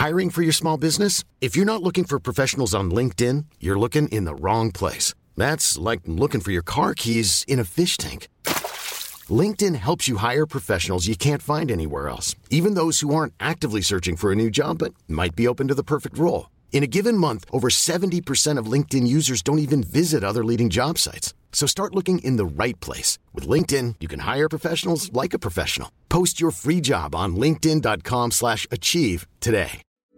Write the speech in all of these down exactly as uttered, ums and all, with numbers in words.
Hiring for your small business? If you're not looking for professionals on LinkedIn, you're looking in the wrong place. That's like looking for your car keys in a fish tank. LinkedIn helps you hire professionals you can't find anywhere else, even those who aren't actively searching for a new job but might be open to the perfect role. In a given month, over seventy percent of LinkedIn users don't even visit other leading job sites. So start looking in the right place. With LinkedIn, you can hire professionals like a professional. Post your free job on linkedin.com slash achieve today.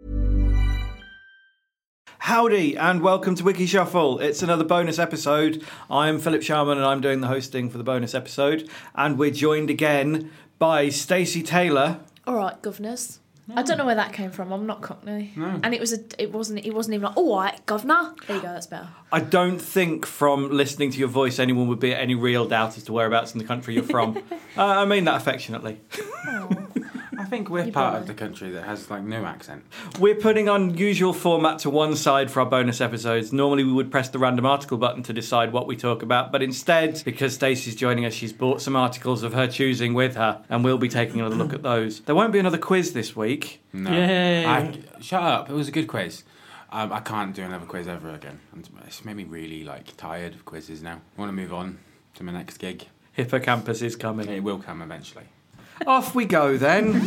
Howdy and welcome to Wiki Shuffle. It's another bonus episode. I'm Philip Sharman and I'm doing the hosting for the bonus episode. And we're joined again by Stacey Taylor. All right, governors. No. I don't know where that came from. I'm not Cockney. No. And it was a. It wasn't. It wasn't even like, all right, governor. There you go. That's better. I don't think from listening to your voice anyone would be at any real doubt as to whereabouts in the country you're from. uh, I mean that affectionately. Oh. I think we're you part probably. of the country that has like no accent. We're putting unusual format to one side for our bonus episodes. Normally we would press the random article button to decide what we talk about, but instead, because Stacey's joining us, she's brought some articles of her choosing with her, and we'll be taking a look at those. There won't be another quiz this week. No. Yay! I, shut up. It was a good quiz. Um, I can't do another quiz ever again. It's made me really like tired of quizzes now. I want to move on to my next gig. Hippocampus is coming. It will come eventually. Off we go then.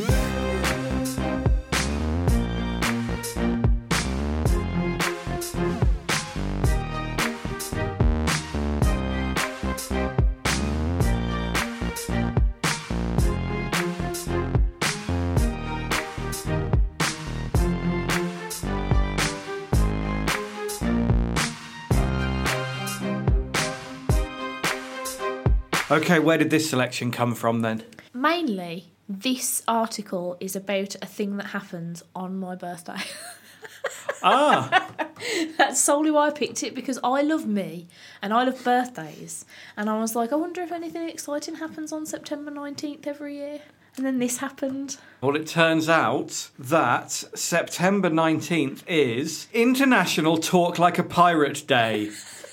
Okay, where did this selection come from then? Mainly, this article is about a thing that happened on my birthday. Ah! That's solely why I picked it, because I love me and I love birthdays. And I was like, I wonder if anything exciting happens on September nineteenth every year. And then this happened. Well, it turns out that September nineteenth is International Talk Like a Pirate Day.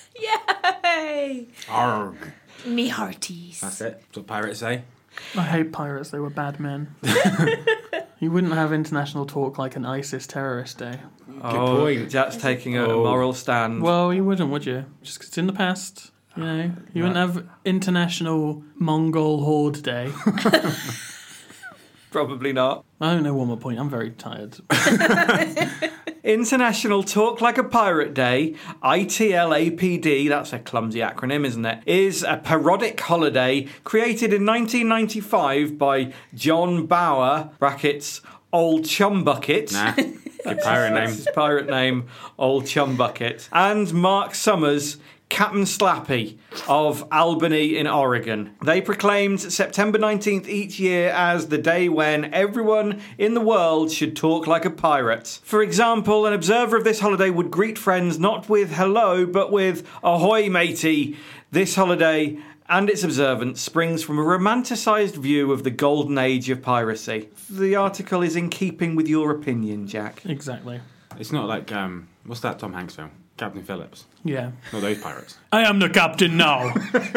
Yay! Arrgh. Me hearties. That's it. That's what pirates say. I hate pirates, they were bad men. You wouldn't have international talk like an ISIS terrorist day. Good oh, point. Jack's taking a Oh. moral stand. Well, you wouldn't, would you? Just 'cause it's in the past, you know. You wouldn't have international Mongol horde day. Probably not. I don't know one more point, I'm very tired. International Talk Like a Pirate Day, I T L A P D, that's a clumsy acronym, isn't it, is a parodic holiday created in nineteen ninety-five by John Bauer, brackets, Old Chumbucket. Nah, good pirate That's name. his pirate name, Old Chumbucket. And Mark Summers, Captain Slappy of Albany in Oregon. They proclaimed September nineteenth each year as the day when everyone in the world should talk like a pirate. For example, an observer of this holiday would greet friends not with hello, but with ahoy matey. This holiday and its observance springs from a romanticised view of the golden age of piracy. The article is in keeping with your opinion, Jack. Exactly. It's not like, um, what's that Tom Hanks film? Captain Phillips. Yeah. Not those pirates. I am the captain now.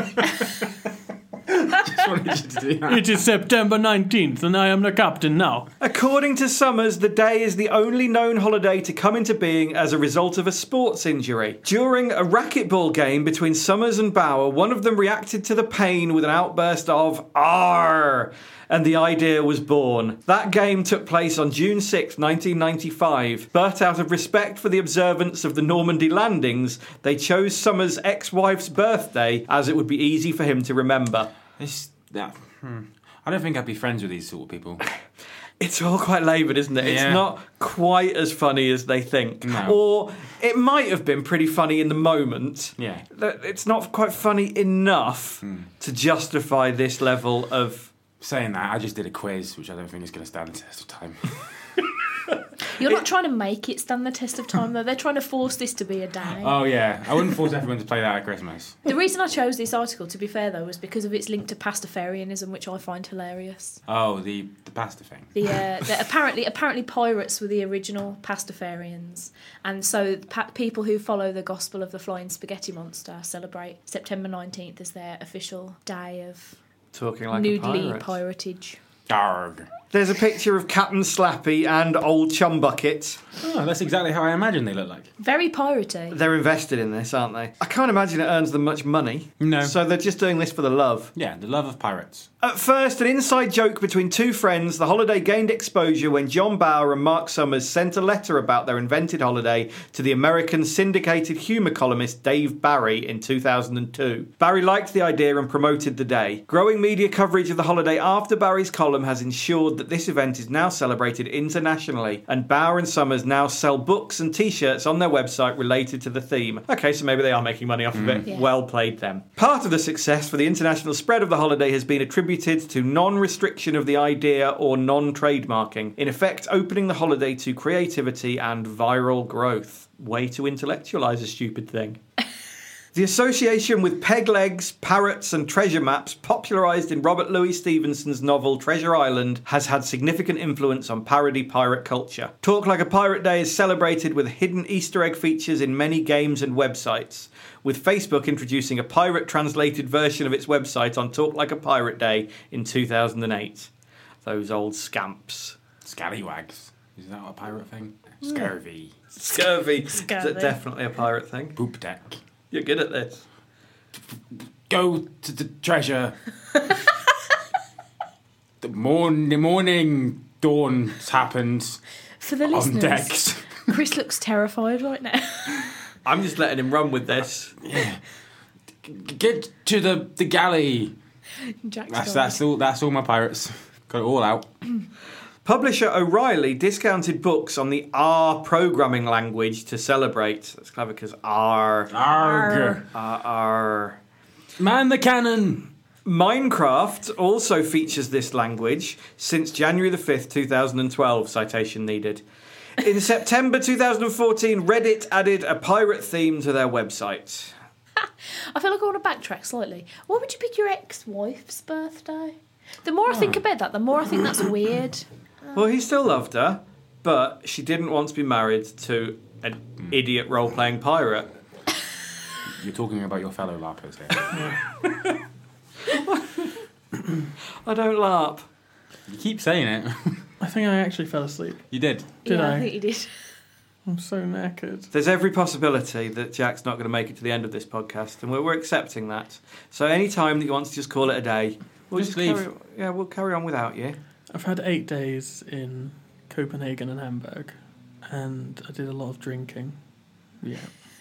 Just wanted you to do that. It is September nineteenth and I am the captain now. According to Summers, the day is the only known holiday to come into being as a result of a sports injury. During a racquetball game between Summers and Bauer, one of them reacted to the pain with an outburst of "Arr!" and the idea was born. That game took place on June sixth, nineteen ninety-five, but out of respect for the observance of the Normandy landings, they chose Summers' ex-wife's birthday as it would be easy for him to remember. It's, that, hmm. I don't think I'd be friends with these sort of people. It's all quite laboured, isn't it? It's Yeah. not quite as funny as they think. No. Or it might have been pretty funny in the moment. Yeah. It's not quite funny enough to justify this level of... Saying that, I just did a quiz, which I don't think is going to stand the test of time. You're not trying to make it stand the test of time, though. They're trying to force this to be a day. Oh, yeah. I wouldn't force everyone to play that at Christmas. The reason I chose this article, to be fair, though, was because of its link to Pastafarianism, which I find hilarious. Oh, the, the pasta thing. The, uh, the apparently apparently pirates were the original Pastafarians, and so pa- people who follow the gospel of the flying spaghetti monster celebrate September nineteenth as their official day of Talking like noodly a pirate. piratage. Darg. There's a picture of Captain Slappy and Old Chumbucket. Oh, that's exactly how I imagine they look like. Very piratey. They're invested in this, aren't they? I can't imagine it earns them much money. No. So they're just doing this for the love. Yeah, the love of pirates. At first, an inside joke between two friends, the holiday gained exposure when John Bauer and Mark Summers sent a letter about their invented holiday to the American syndicated humour columnist Dave Barry in two thousand two. Barry liked the idea and promoted the day. Growing media coverage of the holiday after Barry's column has ensured that this event is now celebrated internationally, and Bauer and Summers now sell books and t-shirts on their website related to the theme. Okay, so maybe they are making money off of it. Yeah. Well played them. Part of the success for the international spread of the holiday has been attributed to non-restriction of the idea or non-trademarking, in effect opening the holiday to creativity and viral growth. Way to intellectualise a stupid thing. The association with peg legs, parrots and treasure maps, popularised in Robert Louis Stevenson's novel Treasure Island, has had significant influence on parody pirate culture. Talk Like a Pirate Day is celebrated with hidden Easter egg features in many games and websites, with Facebook introducing a pirate-translated version of its website on Talk Like a Pirate Day in two thousand eight. Those old scamps. Scallywags. Is that a pirate thing? Scurvy. Scurvy. Scurvy. Is definitely a pirate thing? Poop deck. You're good at this. Go to the treasure. the, morn- the morning dawn happens For the on listeners, decks. Chris looks terrified right now. I'm just letting him run with this. Get to the, the galley. Jack's That's died. that's all. That's all my pirates. Got it all out. Publisher O'Reilly discounted books on the R programming language to celebrate. That's clever because R. Arg. R. R. Man the cannon. Minecraft also features this language since January the fifth, twenty twelve, citation needed. In September two thousand fourteen, Reddit added a pirate theme to their website. I feel like I want to backtrack slightly. Why would you pick your ex-wife's birthday? The more I think about that, the more I think that's weird. Well, he still loved her, but she didn't want to be married to an idiot role-playing pirate. You're talking about your fellow larpers here. I don't LARP. You keep saying it. I think I actually fell asleep. You did. Did yeah, I? I think you did. I'm so knackered. There's every possibility that Jack's not going to make it to the end of this podcast, and we're, we're accepting that. So any time that you want to just call it a day, we'll Just just, leave. Carry, yeah, we'll carry on without you. I've had eight days in Copenhagen and Hamburg, and I did a lot of drinking. Yeah.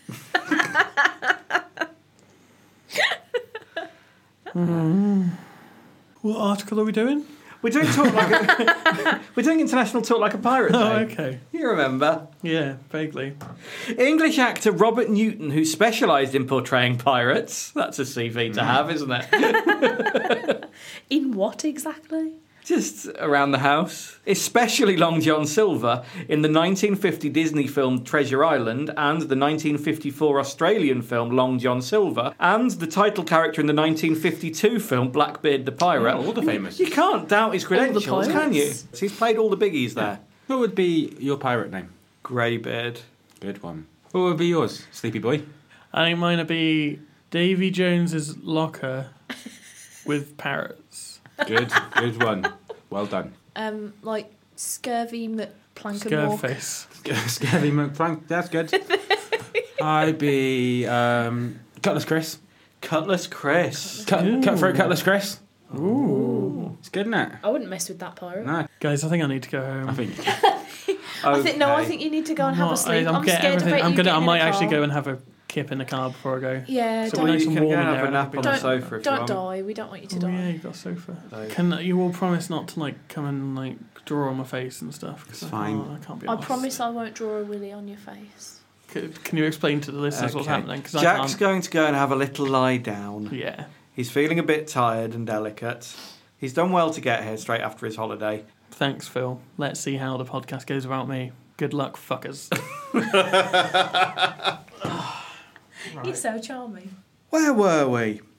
mm. What article are we doing? We're doing talk like a, we're doing international talk like a pirate. Day. Oh, okay. You remember? Yeah, vaguely. English actor Robert Newton, who specialised in portraying pirates. That's a C V to have, isn't it? In what exactly? Just around the house. Especially Long John Silver in the nineteen fifty Disney film Treasure Island and the nineteen fifty-four Australian film Long John Silver and the title character in the nineteen fifty-two film Blackbeard the Pirate. Oh, all the famous. You can't doubt his credentials, can you? pirates. So he's played all the biggies there. What would be your pirate name? Greybeard. Good one. What would be yours, Sleepy Boy? I think mine would be Davy Jones's locker with parrots. Good. Good one. Well done. Um, like Scurvy McPlankenwalk. Scareface. Scary McPlank. That's good. I'd be um, Cutlass Chris. Cutlass Chris. Cut, cutthroat Cutlass Chris. Ooh. It's good, isn't it? I wouldn't mess with that pirate. No, Guys, I think I need to go home. I think. I think no. I Okay. think you need to go and have Not- a sleep. I'm, I'm, getting scared everything. about I'm you gonna. I getting in might a actually car. go and have a kip in the car before I go. Yeah, So don't, we you nice and can warm go in and have there a nap on the don't, sofa if don't you want. die. We don't want you to Oh, die. yeah, you got a sofa. So- Can you all promise not to like come and like draw on my face and stuff? 'Cause It's I fine. can't- I can't be. I arsed. promise I won't draw a willy on your face. C- Can you explain to the listeners what's Okay. happening? Because I Jack's can't. going to go and have a little lie down. Yeah. He's feeling a bit tired and delicate. He's done well to get here straight after his holiday. Thanks, Phil. Let's see how the podcast goes without me. Good luck, fuckers. You're so charming. Where were we?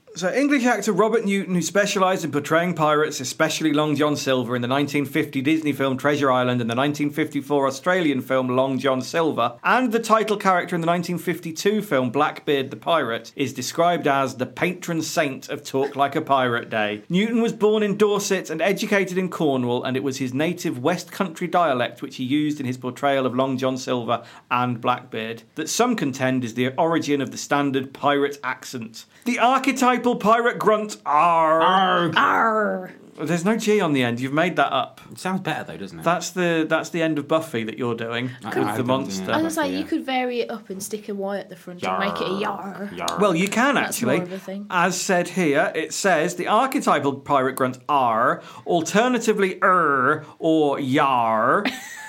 So, English actor Robert Newton, who specialised in portraying pirates, especially Long John Silver, in the nineteen fifty Disney film Treasure Island and the nineteen fifty-four Australian film Long John Silver, and the title character in the nineteen fifty-two film Blackbeard the Pirate, is described as the patron saint of Talk Like a Pirate Day. Newton was born in Dorset and educated in Cornwall, and it was his native West Country dialect which he used in his portrayal of Long John Silver and Blackbeard, that some contend is the origin of the standard pirate accent. The archetypal pirate grunt, arr. Arg. Arr. There's no G on the end. You've made that up. It sounds better though, doesn't it? That's the that's the end of Buffy that you're doing I- with I the don't think monster. I was Buffy, like, you yeah. could vary it up and stick a Y at the front and make it a yar. Yarr. Well, you can That's actually. more of a thing. As said here, it says the archetypal pirate grunt R, alternatively er or yar,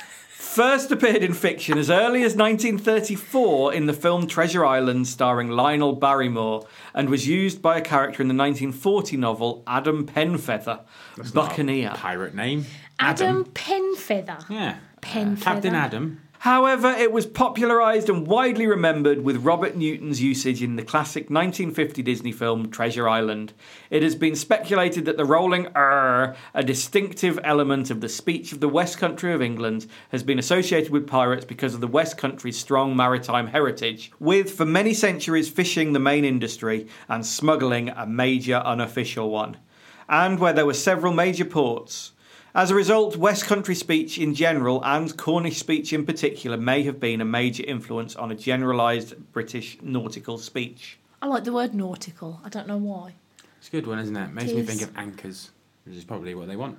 first appeared in fiction as early as nineteen thirty-four in the film Treasure Island starring Lionel Barrymore, and was used by a character in the nineteen forty novel Adam Penfeather, That's not a Buccaneer. pirate name. Adam Penfeather. Yeah. Penfeather. Captain Adam. However, it was popularised and widely remembered with Robert Newton's usage in the classic nineteen fifty Disney film Treasure Island. It has been speculated that the rolling er, a distinctive element of the speech of the West Country of England, has been associated with pirates because of the West Country's strong maritime heritage, with, for many centuries, fishing the main industry and smuggling a major unofficial one, and where there were several major ports. As a result, West Country speech in general, and Cornish speech in particular, may have been a major influence on a generalised British nautical speech. I like the word nautical. I don't know why. It's a good one, isn't it? Makes It me is. think of anchors, which is probably what they want.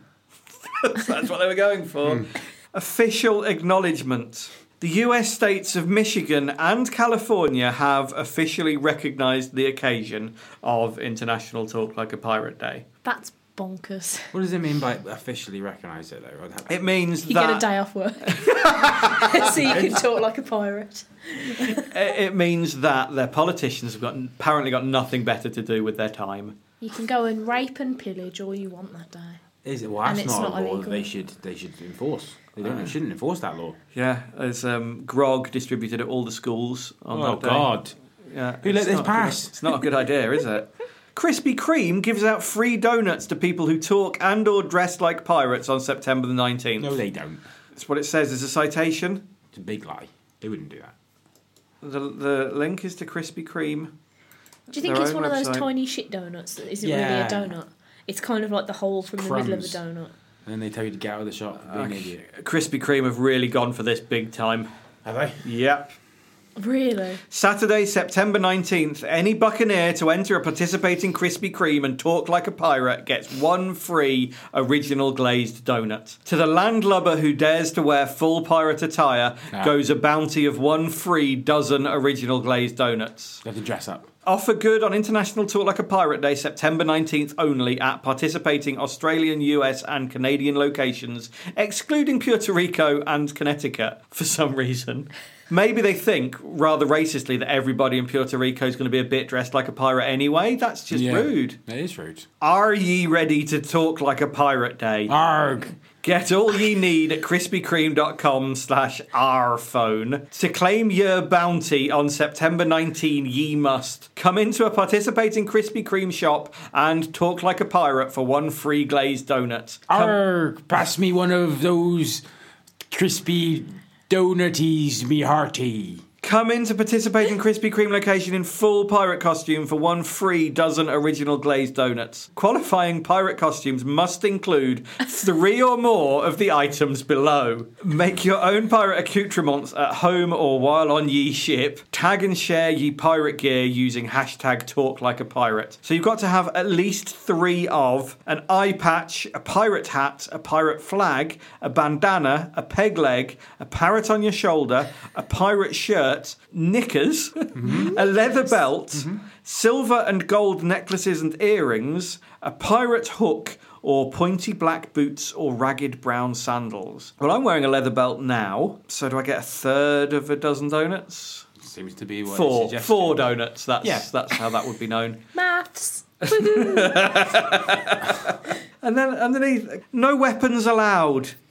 That's what they were going for. Official acknowledgement. The U S states of Michigan and California have officially recognised the occasion of International Talk Like a Pirate Day. That's bonkers. What does it mean by officially recognise it, though? It means You that get a day off work. So you can talk like a pirate. it means that their politicians have got apparently got nothing better to do with their time. You can go and rape and pillage all you want that day. Is it? Well, And that's it's not, not a law that illegal. they should they should enforce. They don't. They shouldn't enforce that law. Yeah, there's um, grog distributed at all the schools on Oh that day. God! Yeah, Who let it's this not a good- pass? It's not a good idea, is it? Krispy Kreme gives out free donuts to people who talk and or dress like pirates on September the nineteenth. No, they don't. That's what it says. There's a citation. It's a big lie. They wouldn't do that. The, the link is to Krispy Kreme. Do you think Their it's own one of those website. tiny shit donuts that isn't Yeah. really a donut? It's kind of like the hole from the middle of a Crumbs. donut. And then they tell you to get out of the shop. Being an idiot. Krispy Kreme have really gone for this big time. Have they? Yep. Really? Saturday, September nineteenth, any Buccaneer to enter a participating Krispy Kreme and talk like a pirate gets one free original glazed donut. To the landlubber who dares to wear full pirate attire Ah. goes a bounty of one free dozen original glazed donuts. You have to dress up. Offer good on International Talk Like a Pirate Day, September nineteenth only, at participating Australian, U S and Canadian locations, excluding Puerto Rico and Connecticut, for some reason. Maybe they think, rather racistly, that everybody in Puerto Rico is going to be a bit dressed like a pirate anyway. That's just Yeah. rude. It is rude. Are ye ready to talk like a pirate day? Arg! Get all ye need at krispykreme.com slash rphone. To claim your bounty on September nineteenth, ye must come into a participating Krispy Kreme shop and talk like a pirate for one free glazed donut. Come- Arg! Pass me one of those crispy donuties, me hearty. Come into participating Krispy Kreme location in full pirate costume for one free dozen original glazed donuts. Qualifying pirate costumes must include three or more of the items below. Make your own pirate accoutrements at home or while on ye ship. Tag and share ye pirate gear using hashtag talk like a pirate. So you've got to have at least three of an eye patch, a pirate hat, a pirate flag, a bandana, a peg leg, a parrot on your shoulder, a pirate shirt, knickers, mm-hmm. a leather belt, mm-hmm. silver and gold necklaces and earrings, a pirate hook, or pointy black boots or ragged brown sandals. Well, I'm wearing a leather belt now, so do I get a third of a dozen donuts? Seems to be what Four. it's Four donuts. That's, Yeah. that's how that would be known. Maths. And then underneath, no weapons allowed.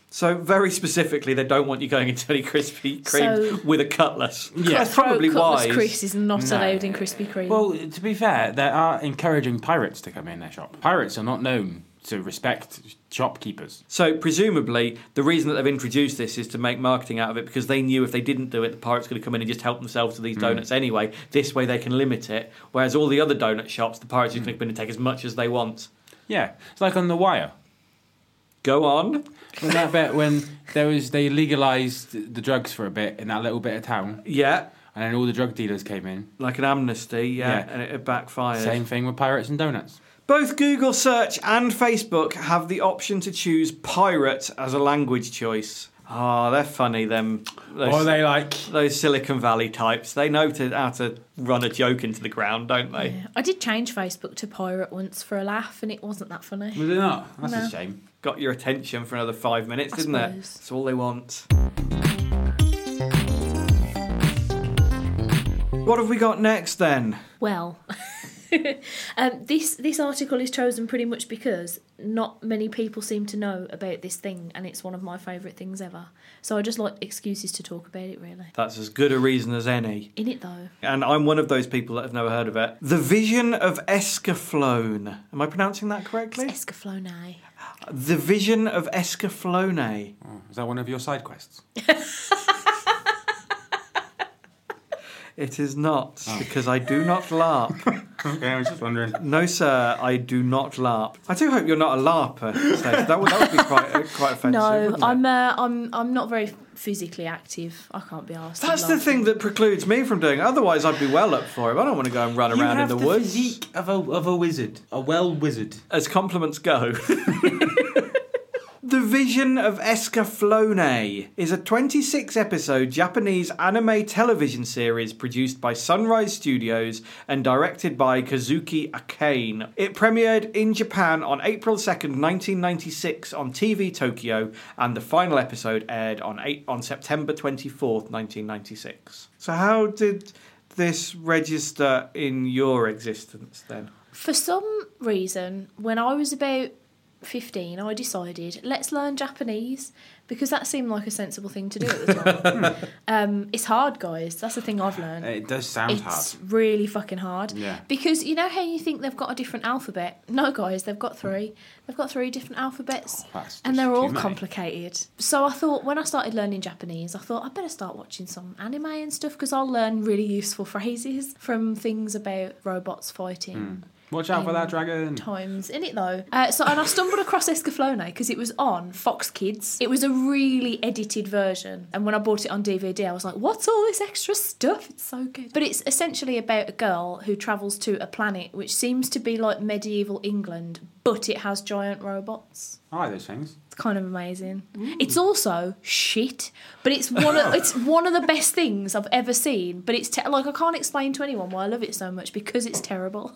So very specifically, they don't want you going into any Krispy Kreme So- with a cutlass. Yeah. That's probably Pro Cutlass wise. Chris is not No. allowed in Krispy Kreme. Well, to be fair, they are encouraging pirates to come in their shop. Pirates are not known to respect shopkeepers. So presumably, the reason that they've introduced this is to make marketing out of it, because they knew if they didn't do it, the pirates were going to come in and just help themselves to these donuts anyway. This way, they can limit it. Whereas all the other donut shops, the pirates are just going to come in and take as much as they want. Yeah, it's like on The Wire. Go on. When that bit when there was they legalised the drugs for a bit in that little bit of town, Yeah, and then all the drug dealers came in. like an amnesty. Yeah, Yeah. and it, it backfired. Same thing with pirates and donuts. Both Google Search and Facebook have the option to choose pirate as a language choice. Oh, they're funny, them. Those, Or they like those Silicon Valley types. They know to, how to run a joke into the ground, don't they? Yeah. I did change Facebook to pirate once for a laugh, and it wasn't that funny. was it not? That's No. a shame. Got your attention for another five minutes, I didn't it? suppose. That's all they want. What have we got next then? Well, um, this this article is chosen pretty much because not many people seem to know about this thing, and it's one of my favourite things ever. So I just like excuses to talk about it, really. That's as good a reason as any. In it, though. And I'm one of those people that have never heard of it. The Vision of Escaflowne. Am I pronouncing that correctly? It's Escaflowne. The Vision of Escaflowne. Oh, is that one of your side quests? It is not, because I do not LARP. Okay, I was just wondering. No, sir, I do not LARP. I do hope you're not a LARper, Stacey. That would, that would be quite uh, quite offensive. No, wouldn't it? I'm uh, I'm I'm not very physically active. I can't be asked. That's the thing that precludes me from doing it. Otherwise, I'd be well up for it. I don't want to go and run You around in have the, the woods. physique of a of a wizard, a well wizard. As compliments go. The Vision of Escaflowne is a twenty-six episode Japanese anime television series produced by Sunrise Studios and directed by Kazuki Akane. It premiered in Japan on April second, nineteen ninety-six on T V Tokyo, and the final episode aired on eight, on September twenty-fourth, nineteen ninety-six. So how did this register in your existence then? For some reason, when I was about fifteen, I decided, let's learn Japanese, because that seemed like a sensible thing to do at the time. um, it's hard, guys. That's the thing I've learned. It does sound It's hard. really fucking hard. Yeah. Because you know how you think they've got a different alphabet? No, guys, they've got three. They've got three different alphabets. Oh, that's and just they're too all many. complicated. So I thought, when I started learning Japanese, I thought I better start watching some anime and stuff, because I'll learn really useful phrases from things about robots fighting. Watch out for in that dragon. Times in it though. Uh, so and I stumbled across Escaflowne because it was on Fox Kids. It was a really edited version, and when I bought it on D V D, I was like, "What's all this extra stuff? It's so good." But it's essentially about a girl who travels to a planet which seems to be like medieval England, but it has giant robots. I like those things. It's kind of amazing. It's also shit, but it's one of it's one of the best things I've ever seen. But it's te- like I can't explain to anyone why I love it so much, because it's terrible.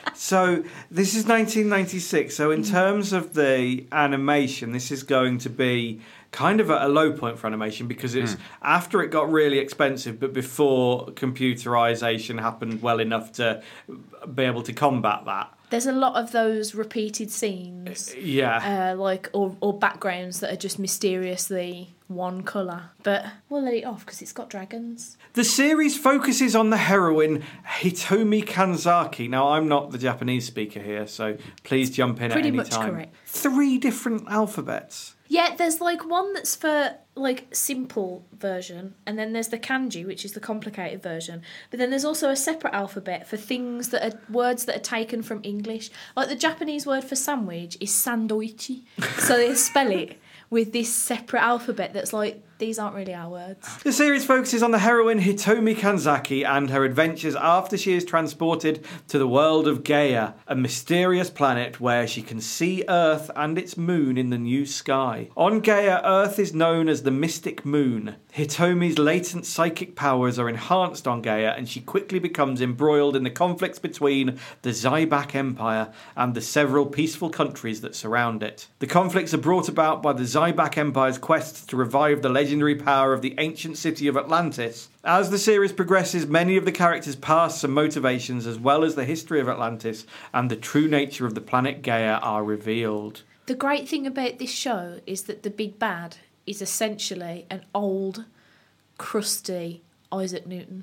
So this is nineteen ninety-six. So in terms of the animation, this is going to be kind of at a low point for animation, because it's after it got really expensive, but before computerization happened well enough to be able to combat that. There's a lot of those repeated scenes, Yeah. uh, like or or backgrounds that are just mysteriously one colour. But we'll let it off because it's got dragons. The series focuses on the heroine Hitomi Kanzaki. Now, I'm not the Japanese speaker here, so please jump in Pretty at any much time. correct. Three different alphabets. Yeah, there's like one that's for like simple version, and then there's the kanji, which is the complicated version. But then there's also a separate alphabet for things that are words that are taken from English. Like the Japanese word for sandwich is sandoichi, so they spell it with this separate alphabet that's like, these aren't really our words. The series focuses on the heroine Hitomi Kanzaki and her adventures after she is transported to the world of Gaia, a mysterious planet where she can see Earth and its moon in the new sky. On Gaia, Earth is known as the Mystic Moon. Hitomi's latent psychic powers are enhanced on Gaia, and she quickly becomes embroiled in the conflicts between the Zyback Empire and the several peaceful countries that surround it. The conflicts are brought about by the Zyback Empire's quest to revive the legendary power of the ancient city of Atlantis. As the series progresses, many of the characters' pasts and motivations, as well as the history of Atlantis and the true nature of the planet Gaia, are revealed. The great thing about this show is that the big bad is essentially an old, crusty Isaac Newton.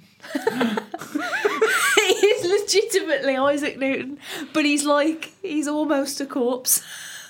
He is legitimately Isaac Newton, but he's like, he's almost a corpse.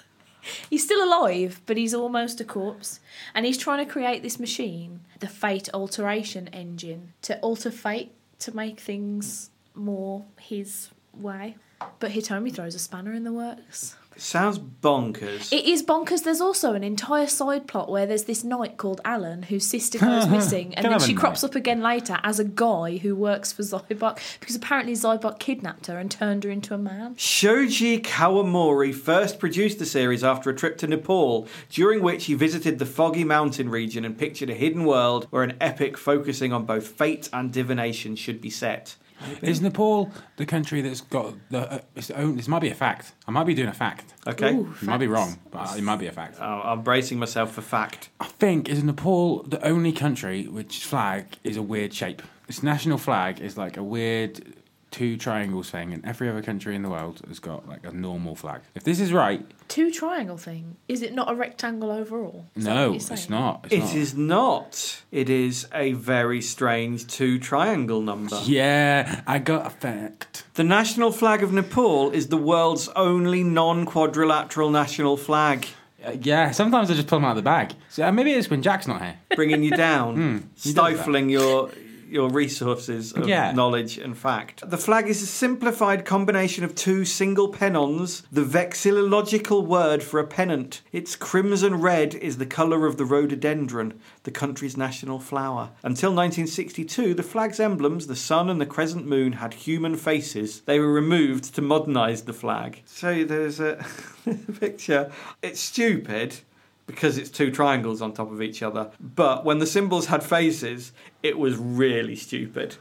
He's still alive, but he's almost a corpse. And he's trying to create this machine, the Fate Alteration Engine, to alter fate, to make things more his way. But Hitomi throws a spanner in the works. Sounds bonkers. It is bonkers. There's also an entire side plot where there's this knight called Alan whose sister goes missing, and Can then have she a crops knight. up again later as a guy who works for Zybok, because apparently Zybok kidnapped her and turned her into a man. Shoji Kawamori first produced the series after a trip to Nepal, during which he visited the Foggy Mountain region and pictured a hidden world where an epic focusing on both fate and divination should be set. Is Nepal the country that's got the? Uh, its own, this might be a fact. I might be doing a fact. Okay. Ooh, It might be facts. wrong, but it might be a fact. Oh, I'm bracing myself for fact. I think is Nepal the only country which flag is a weird shape. Its national flag is like a weird two triangles thing, and every other country in the world has got like a normal flag. If this is right, Two triangle thing. Is it not a rectangle overall? Is that what no, you're it's saying? not. It's It not. is not. It is a very strange two triangle number. Yeah, I got a fact. The national flag of Nepal is the world's only non-quadrilateral national flag, Uh, yeah, sometimes I just pull them out of the bag. So uh, maybe it's when Jack's not here. bringing you down, Hmm, he does that. stifling your your resources of Yeah. knowledge and fact. The flag is a simplified combination of two single pennons, the vexillological word for a pennant. Its crimson red is the colour of the rhododendron, the country's national flower. Until nineteen sixty-two, the flag's emblems, the sun and the crescent moon, had human faces. They were removed to modernise the flag. So there's a picture. It's stupid, because it's two triangles on top of each other. But when the symbols had faces, it was really stupid.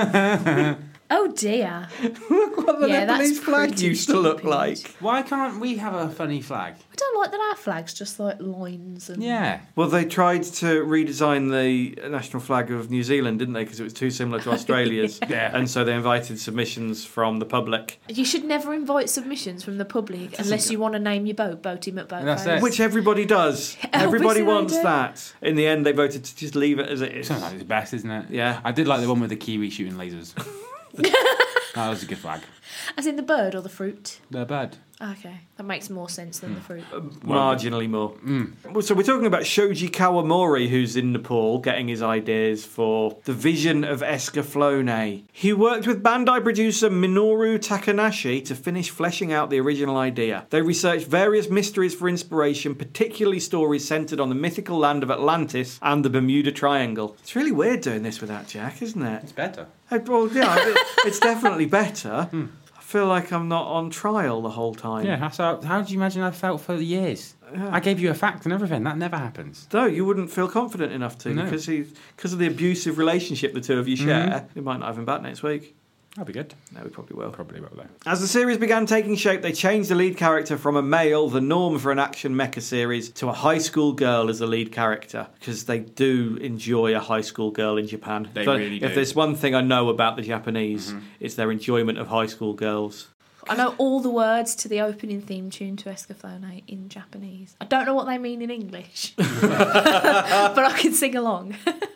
Oh dear. Look what the Yeah, that's Nepalese flag pretty used to look stupid. like. Why can't we have a funny flag? I don't like that our flag's just like lines and... Yeah. Well, they tried to redesign the national flag of New Zealand, didn't they? Because it was too similar to Australia's. Yeah. And so they invited submissions from the public. You should never invite submissions from the public unless you want to name your boat Boaty McBoatface. That's it. Which everybody does. Everybody Obviously wants they do. that. In the end, they voted to just leave it as it is. Sometimes it's best, isn't it? Yeah. I did like the one with the kiwi shooting lasers. That was a good flag. As in the bird or the fruit? The bird. Okay, that makes more sense than the fruit. Marginally more. Well, so we're talking about Shoji Kawamori, who's in Nepal getting his ideas for the vision of Escaflowne. He worked with Bandai producer Minoru Takanashi to finish fleshing out the original idea. They researched various mysteries for inspiration, particularly stories centred on the mythical land of Atlantis and the Bermuda Triangle. It's really weird doing this without Jack, isn't it? It's better. Uh, Well, yeah, it- it's definitely better. I feel like I'm not on trial the whole time. Yeah, that's how, how do you imagine I felt for years? I gave you a fact and everything. That never happens. No, you wouldn't feel confident enough to No. because he, because of the abusive relationship the two of you share. We might not have him back next week. That'd be good. No, we probably will. Probably will, though. As the series began taking shape, they changed the lead character from a male, the norm for an action mecha series, to a high school girl as the lead character, because they do enjoy a high school girl in Japan. They But really If do. there's one thing I know about the Japanese, it's their enjoyment of high school girls. I know all the words to the opening theme tune to Escaflowne in Japanese. I don't know what they mean in English, but I can sing along.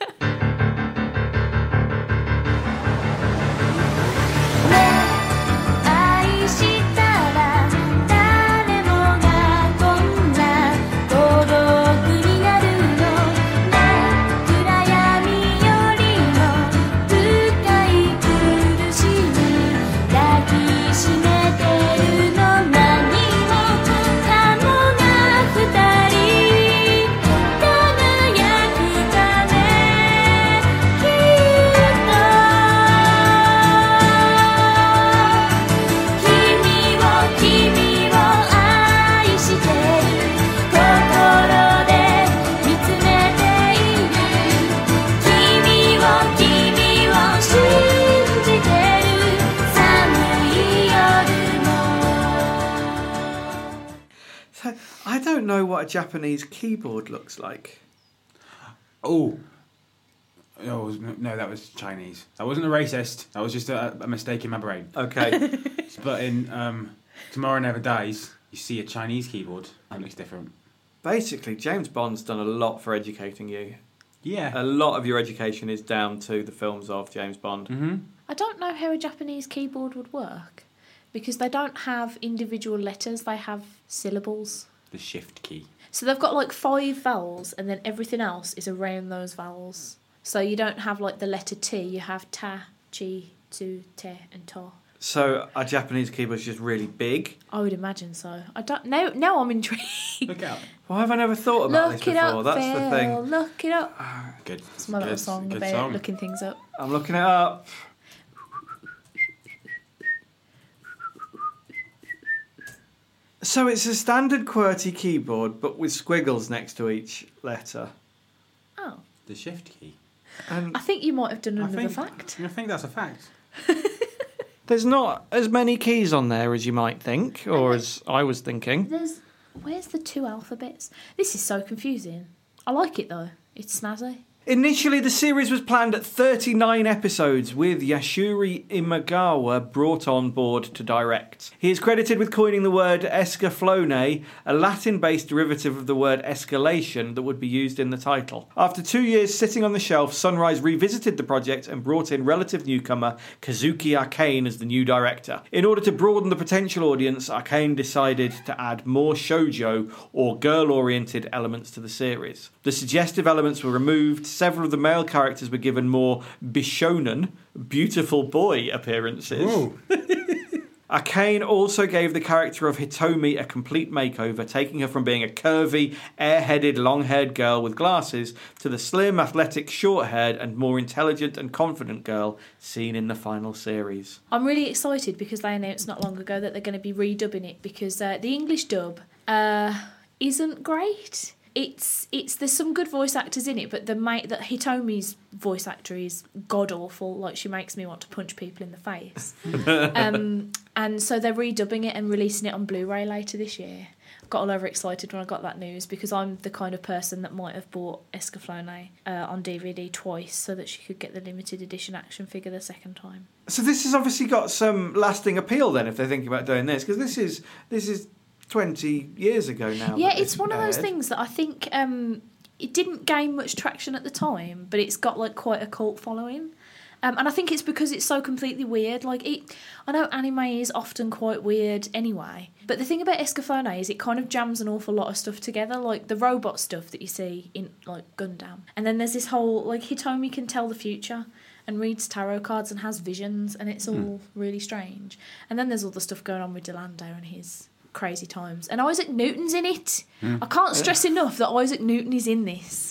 愛したら誰もがこんな孤独になるのね暗闇よりも深い苦しみ抱きしめてるの何もかもが二人輝くためきっと君を君を愛してる心で見つめている君を君を信じてる寒い夜も So, I don't know what a Japanese keyboard looks like. Oh. Oh, no, no, that was Chinese. That wasn't a racist. That was just a, a mistake in my brain. Okay. But in um, Tomorrow Never Dies, You see a Chinese keyboard, that looks different. Basically, James Bond's done a lot for educating you. Yeah. A lot of your education is down to the films of James Bond. Mm-hmm. I don't know how a Japanese keyboard would work because they don't have individual letters, they have syllables. The shift key. So they've got like five vowels and then everything else is around those vowels. So you don't have like the letter T, you have ta, chi, tu, te and to. So our Japanese keyboard's just really big. I would imagine so. I don't now now I'm intrigued. Look out. Why have I never thought about Look this it before? up, That's Phil. the thing. Look it up. Good. It's my little good, song good about song. looking things up. I'm looking it up. So it's a standard QWERTY keyboard, but with squiggles next to each letter. Oh. The shift key. And I think you might have done I another think, fact. I think that's a fact. there's not as many keys on there as you might think, or as I was thinking. There's where's the two alphabets? This is so confusing. I like it though. It's snazzy. Initially, the series was planned at thirty-nine episodes, with Yasuri Imagawa brought on board to direct. He is credited with coining the word escaflowne, a Latin-based derivative of the word escalation that would be used in the title. After two years sitting on the shelf, Sunrise revisited the project and brought in relative newcomer Kazuki Arcane as the new director. In order to broaden the potential audience, Arcane decided to add more shoujo, or girl-oriented elements to the series. The suggestive elements were removed. Several of the male characters were given more bishonen, beautiful boy appearances. Arcane also gave the character of Hitomi a complete makeover, taking her from being a curvy, air-headed, long-haired girl with glasses to the slim, athletic, short-haired and more intelligent and confident girl seen in the final series. I'm really excited because they announced not long ago that they're going to be redubbing it because uh, the English dub uh, isn't great. It's it's there's some good voice actors in it, but the mate that Hitomi's voice actor is god awful. Like she makes me want to punch people in the face. um, and so they're redubbing it and releasing it on Blu-ray later this year. I got all over excited when I got that news because I'm the kind of person that might have bought Escaflowne uh, on D V D twice so that she could get the limited edition action figure the second time. So this has obviously got some lasting appeal then, if they're thinking about doing this, because this is this is twenty years ago now. Yeah, that it's this one of those aired. things that I think um, it didn't gain much traction at the time, but it's got like quite a cult following. Um, and I think it's because it's so completely weird. Like it, I know anime is often quite weird anyway, but the thing about Escaflowne is it kind of jams an awful lot of stuff together, like the robot stuff that you see in like Gundam, and then there's this whole like Hitomi can tell the future and reads tarot cards and has visions, and it's all mm. really strange. And then there's all the stuff going on with Delando and his crazy times, and Isaac Newton's in it. Mm. I can't stress enough that Isaac Newton is in this.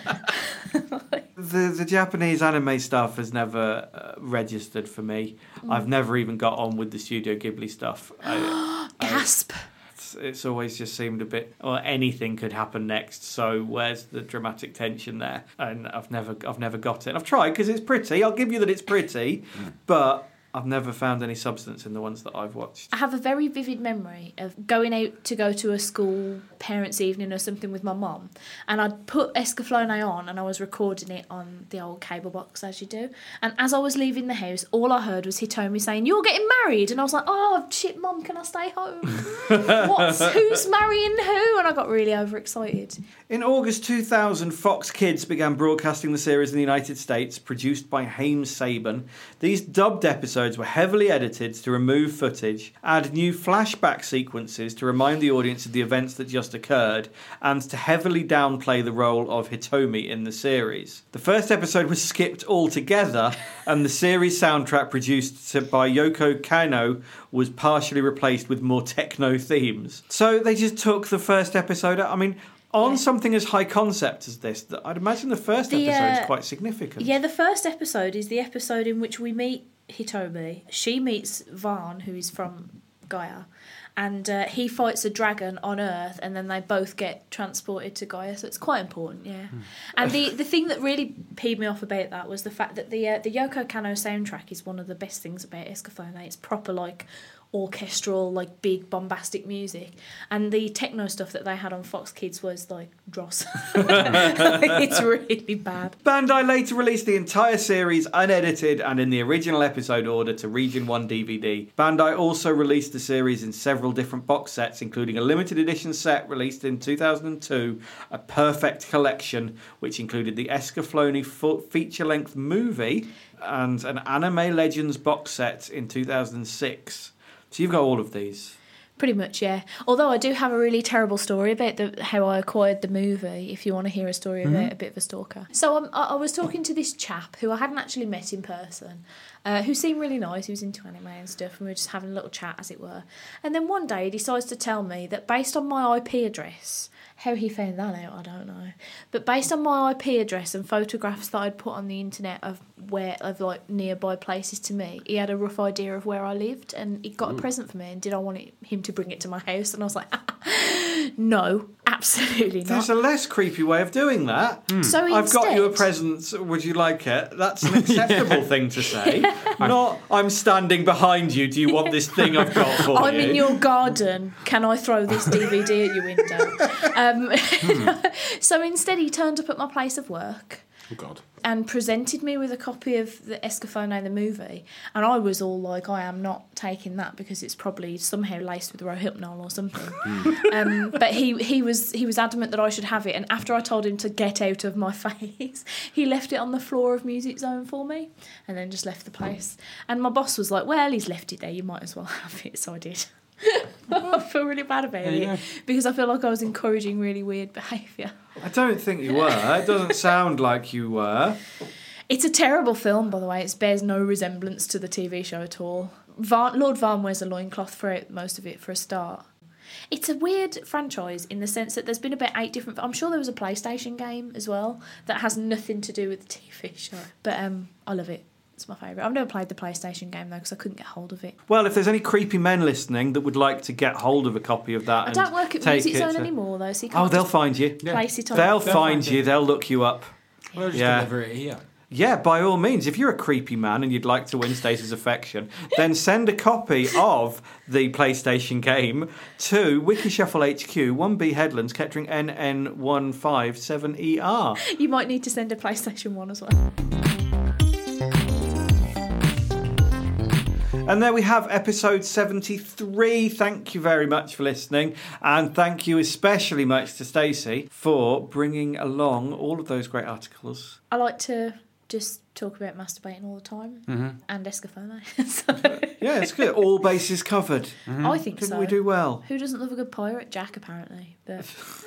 the the Japanese anime stuff has never uh, registered for me. Mm. I've never even got on with the Studio Ghibli stuff. I, Gasp. I, it's, it's always just seemed a bit, or anything could happen next. So where's the dramatic tension there? And I've never I've never got it. I've tried because it's pretty. I'll give you that it's pretty, mm. but I've never found any substance in the ones that I've watched. I have a very vivid memory of going out to go to a school parents' evening or something with my mum, and I'd put Escaflowne on and I was recording it on the old cable box as you do, and as I was leaving the house all I heard was Hitomi saying, "You're getting married," and I was like, "Oh shit, Mum, can I stay home? What's who's marrying who?" And I got really overexcited. In August two thousand, Fox Kids began broadcasting the series in the United States, produced by Hames Saban. These dubbed episodes were heavily edited to remove footage, add new flashback sequences to remind the audience of the events that just occurred, and to heavily downplay the role of Hitomi in the series. The first episode was skipped altogether, and the series soundtrack produced by Yoko Kanno was partially replaced with more techno themes. So they just took the first episode out. I mean, on yeah. something as high concept as this, I'd imagine the first the, episode is uh, quite significant. Yeah, the first episode is the episode in which we meet Hitomi. She meets Vaughn, who is from Gaia, and uh, he fights a dragon on Earth, and then they both get transported to Gaia. So it's quite important, yeah. Hmm. And the, the thing that really peed me off about that was the fact that the uh, the Yoko Kanno soundtrack is one of the best things about Escaflowne. It's proper like orchestral, like big bombastic music, and the techno stuff that they had on Fox Kids was like dross. It's really bad. Bandai later released the entire series unedited and in the original episode order to Region one D V D. Bandai also released the series in several different box sets, including a limited edition set released in two thousand two, a perfect collection which included the Escaflowne fo- feature-length movie and an Anime Legends box set in two thousand six. So you've got all of these. Pretty much, yeah. Although I do have a really terrible story about the, how I acquired the movie, if you want to hear a story about mm-hmm. a bit of a stalker. So um, I, I was talking to this chap who I hadn't actually met in person, uh, who seemed really nice, he was into anime and stuff, and we were just having a little chat, as it were. And then one day he decides to tell me that based on my I P address, how he found that out, I don't know, but based on my I P address and photographs that I'd put on the internet of where of like nearby places to me, he had a rough idea of where I lived, and he got Ooh. a present for me, and did I want it, him to bring it to my house? And I was like, no, absolutely not. There's a less creepy way of doing that. Mm. So I've instead, got you a present, would you like it? That's an acceptable yeah. thing to say. Yeah. Not, I'm standing behind you, do you want this thing I've got for I'm you? I'm in your garden, can I throw this D V D at your window? Um, hmm. So instead he turned up at my place of work. Oh God. And presented me with a copy of the Escaflowne, the movie, and I was all like, I am not taking that because it's probably somehow laced with Rohypnol or something. um, but he, he was he was adamant that I should have it, and after I told him to get out of my face, he left it on the floor of Music Zone for me, and then just left the place. And my boss was like, well, he's left it there, you might as well have it, so I did. I feel really bad about it go. because I feel like I was encouraging really weird behaviour. I don't think you were. It doesn't sound like you were. It's a terrible film, by the way. It bears no resemblance to the T V show at all. Varn, Lord Varn wears a loincloth for most of it, for a start. It's a weird franchise in the sense that there's been about eight different... I'm sure there was a PlayStation game as well that has nothing to do with the T V show. But um, I love it. It's my favourite. I've never played the PlayStation game, though, because I couldn't get hold of it. Well, if there's any creepy men listening that would like to get hold of a copy of that... I don't work at Music Zone to... anymore, though, so you can't Oh, they'll find you. Place yeah. it on. They'll, they'll find you. It. They'll look you up. Well, they'll just yeah. deliver it here. Yeah, by all means. If you're a creepy man and you'd like to win Stacey's affection, then send a copy of the PlayStation game to Wikishuffle H Q, one B Headlands, Kettering N N one five seven E R. You might need to send a PlayStation one as well. And there we have episode seventy-three. Thank you very much for listening. And thank you especially much to Stacey for bringing along all of those great articles. I like to just talk about masturbating all the time mm-hmm. and Escaflowne. so. Yeah, it's good. All bases covered. Mm-hmm. I think Didn't so. we do well? Who doesn't love a good pirate? Jack, apparently. But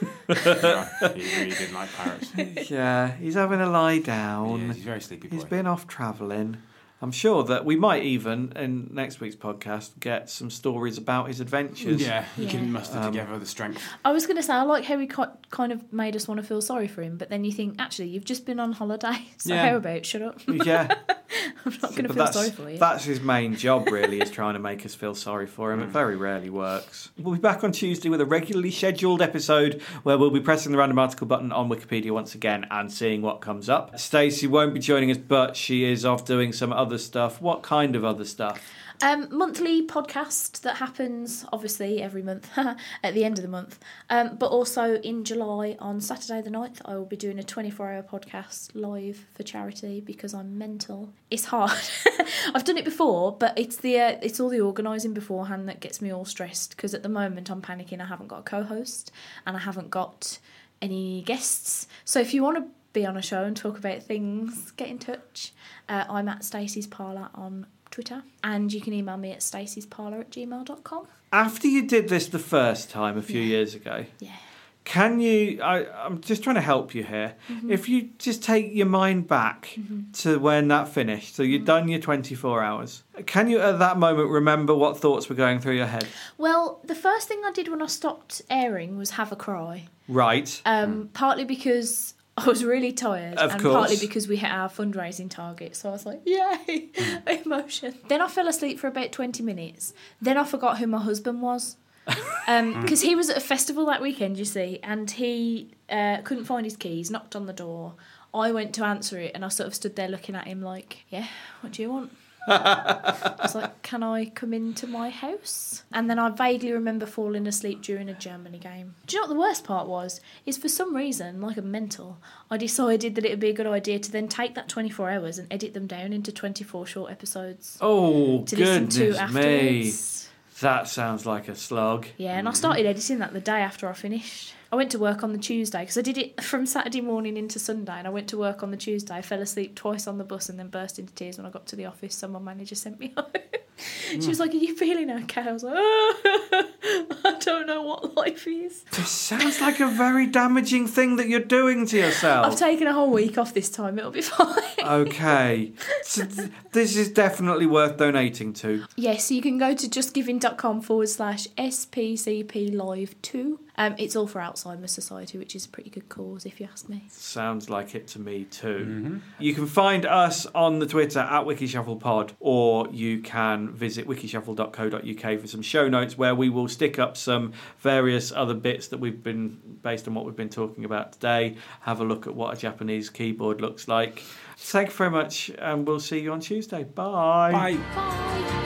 yeah, he really didn't like pirates. Yeah, he's having a lie down. He is, he's a very sleepy boy. He's been off travelling. I'm sure that we might even, in next week's podcast, get some stories about his adventures. Yeah, you yeah. can muster um, together the strength. I was going to say, I like how he kind of made us want to feel sorry for him, but then you think, actually, you've just been on holiday, so yeah. how about shut up? Yeah. I'm not going to feel sorry for you. That's his main job, really, is trying to make us feel sorry for him. Mm. It very rarely works. We'll be back on Tuesday with a regularly scheduled episode where we'll be pressing the random article button on Wikipedia once again and seeing what comes up. Stacey won't be joining us, but she is off doing some other stuff. What kind of other stuff? Um, monthly podcast that happens, obviously, every month at the end of the month. Um, but also in July, on Saturday the ninth, I will be doing a twenty-four hour podcast live for charity because I'm mental. It's hard. I've done it before, but it's the uh, it's all the organising beforehand that gets me all stressed because at the moment I'm panicking. I haven't got a co-host and I haven't got any guests. So if you want to be on a show and talk about things, get in touch. Uh, I'm at Stacey's Parlour on Twitter, and you can email me at staceysparlour at gmail dot com. After you did this the first time a few yeah. years ago, yeah. can you, I, I'm just trying to help you here, mm-hmm. if you just take your mind back mm-hmm. to when that finished, so you've mm-hmm. done your twenty-four hours, can you at that moment remember what thoughts were going through your head? Well, the first thing I did when I stopped airing was have a cry. Right. Um, mm. Partly because I was really tired, of and course. partly because we hit our fundraising target, so I was like, yay, emotion. Then I fell asleep for about twenty minutes. Then I forgot who my husband was. Because um, he was at a festival that weekend, you see, and he uh, couldn't find his keys, knocked on the door. I went to answer it, and I sort of stood there looking at him like, yeah, what do you want? I was like, can I come into my house? And then I vaguely remember falling asleep during a Germany game. Do you know what the worst part was? Is for some reason, like a mental, I decided that it would be a good idea to then take that twenty-four hours and edit them down into twenty-four short episodes. Oh, to listen goodness to afterwards. me. That sounds like a slog. Yeah, and I started editing that the day after I finished. I went to work on the Tuesday because I did it from Saturday morning into Sunday, and I went to work on the Tuesday. I fell asleep twice on the bus and then burst into tears when I got to the office. So my manager sent me home. She was like, "Are you feeling okay?" I was like, oh, I don't know what life is. This sounds like a very damaging thing that you're doing to yourself. I've taken a whole week off this time. It'll be fine. Okay. So th- this is definitely worth donating to. Yes, you can go to justgiving.com forward slash SPCP Live two. Um, it's all for Alzheimer's Society, which is a pretty good cause, if you ask me. Sounds like it to me too. Mm-hmm. You can find us on the Twitter at WikiShufflePod, or you can visit wikishuffle dot co dot uk for some show notes where we will stick up some various other bits that we've been, based on what we've been talking about today. Have a look at what a Japanese keyboard looks like. Thank you very much, and we'll see you on Tuesday. Bye. Bye. Bye.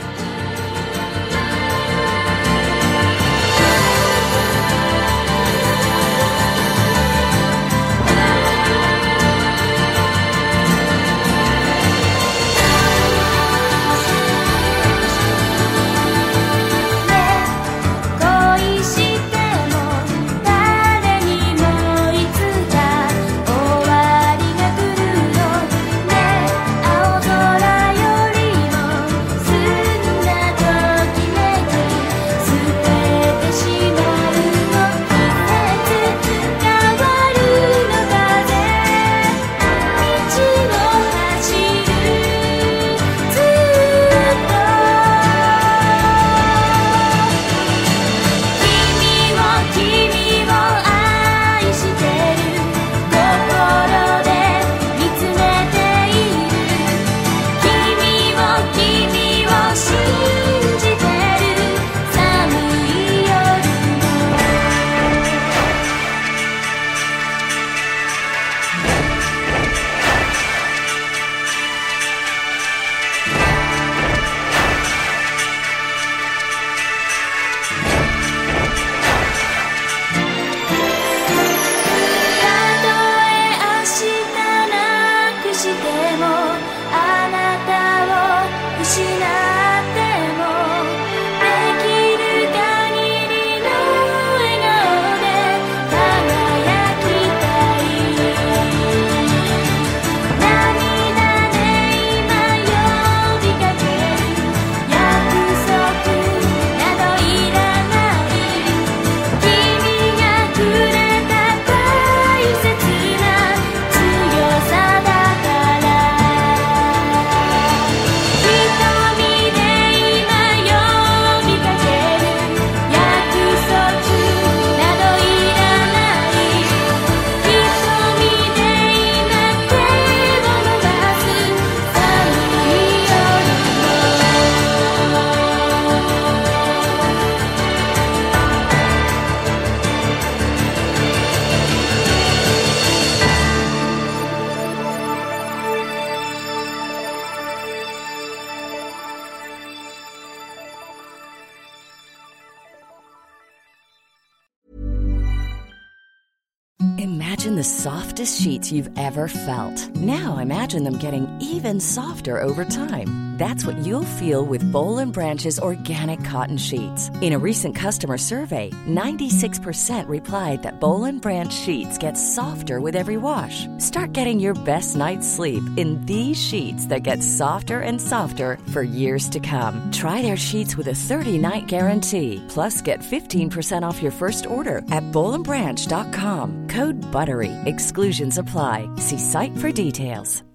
Imagine the softest sheets you've ever felt. Now imagine them getting even softer over time. That's what you'll feel with Boll and Branch's organic cotton sheets. In a recent customer survey, ninety-six percent replied that Boll and Branch sheets get softer with every wash. Start getting your best night's sleep in these sheets that get softer and softer for years to come. Try their sheets with a thirty-night guarantee. Plus, get fifteen percent off your first order at boll and branch dot com. Code BUTTERY. Exclusions apply. See site for details.